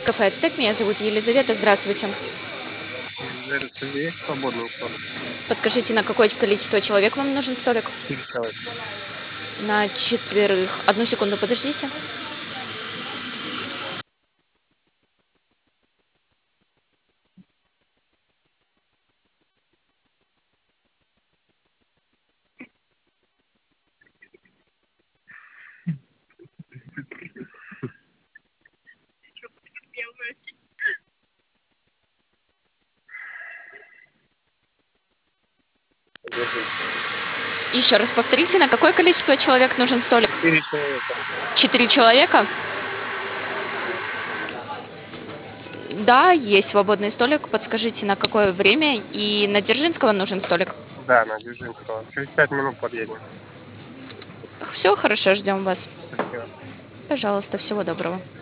кафе «Ацтек». Меня зовут Елизавета. Здравствуйте. Елизавета, сегодня есть свободный столик? Подскажите, на какое количество человек вам нужен столик? 4 человека. На четверых. Одну секунду, подождите. Держи. Еще раз повторите, на какое количество человек нужен столик? 4 человека. 4 человека? Да, есть свободный столик. Подскажите, на какое время? И на Дзержинского нужен столик. Да, на Дзержинского. Через 5 минут подъедем. Все хорошо, ждем вас. Спасибо. Пожалуйста, всего доброго.